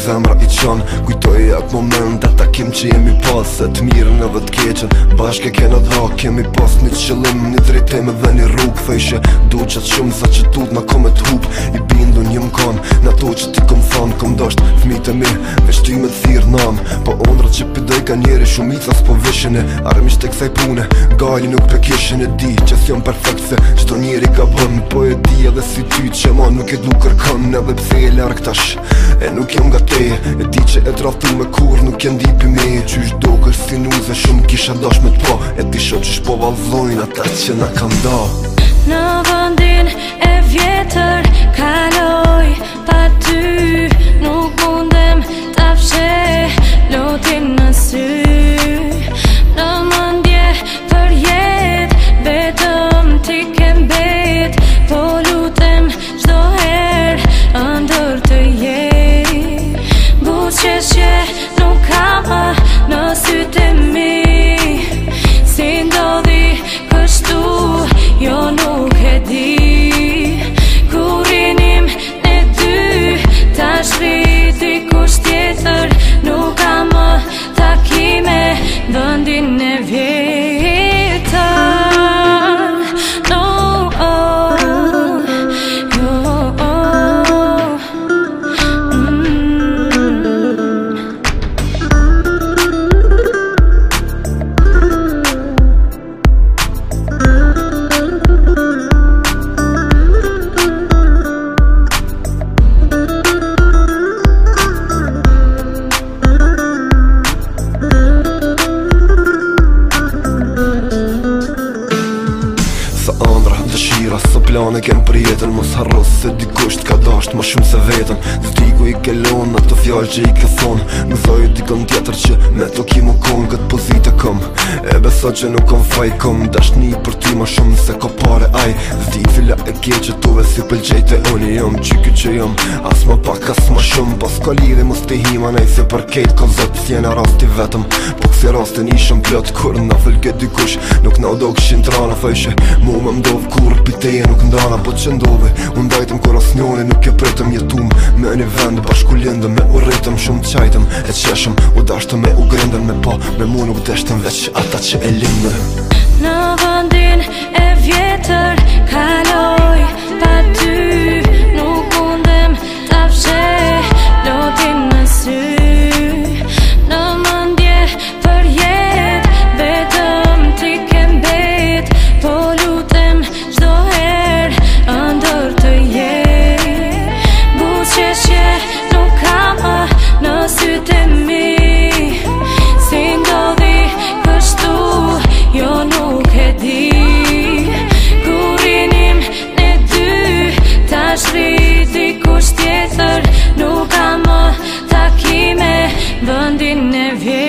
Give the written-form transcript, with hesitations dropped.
zemra i qan. Kujtoj atë moment e takim që jemi pas, se të mirën edhe të keqen bashke kena dha. Kemi pas një qëllim, një drejtim edhe një rrug. Thejshe du qatë shumë sa që tut na kome t'hup. I bindu një m'kan në to që ti kom than. Kom dasht fmit e mi veç ty me t'thirë nan. Po ondrat që pidoj ka njeri shumica s'po vishin e armisht e kësaj pune. Gali nuk pe kishin e di që s'jom perfekt se qdo njeri ka bën. Po e di edhe si ty që ma nuk e du kërkan. Edhe pse e larg tash e nuk jom nga te. E di që e traftu me kur nuk jen dipi me. Qysh do kërë si nuze shumë kisha dash me t'po. E ti shok qysh po valzojnë ata që na kam da. Në vëndin e vjetër kaloj pa ty. Nuk mundem t'afshe lotin në sy. Në mëndje për jet vetëm ti kem bet. Po lutem qdo her ndër të jet. Buzëqeshje nuk kama në sytë e mi. Si ndodhi kështu jo nuk e di. Kur rinim ne dy tash rriti kusht tjetër. Nuk ka më takime vëndin e vjetër. No, së plane kem për jetën. Mos harros se dikush t'ka dasht ma shumë se vetën. Zdiku i ke lon ato fjallë që i ke thon. Mëzoj dikon tjetër që me to ki mu kon. Këtë pozite kom e beso që nuk kom faj. Kom dashni për ty ma shumë se ko pare aj. Zdi fila e keqe tuve si pëlqejte unë. Jom qyky që jom as ma pak as ma shumë. Pas ka lidhe mos te hima nej se për kejt ko zot. S'jena rasti vetëm po kësi rastin ishëm plot. Kur na fëlke dikush nuk na do këshin trana. Thejshe mu me mdov kur piteje nuk ndana. Po që ndove unë dajtëm kur as njone nuk e pretëm jetum. Me një vend bashku lindëm me u rritëm shumë qajtëm. E qeshëm u dashtëm me u grindëm. Me po me mu nuk deshtëm veç ata që e lindën. Në vëndin e vjetër kaloj pa ty. Nuk mundem t'afshe lotin në sy. Në mëndje për jet vetëm ti kem bet. Po lutem qdo her ndër të jet. Buzëqeshje nuk kama në sytë e mi. Si ndodhi kështu jo nuk e di. Kur rinim ne dy tash rriti kusht tjetër. Nuk ka më takime vëndin e vjetër.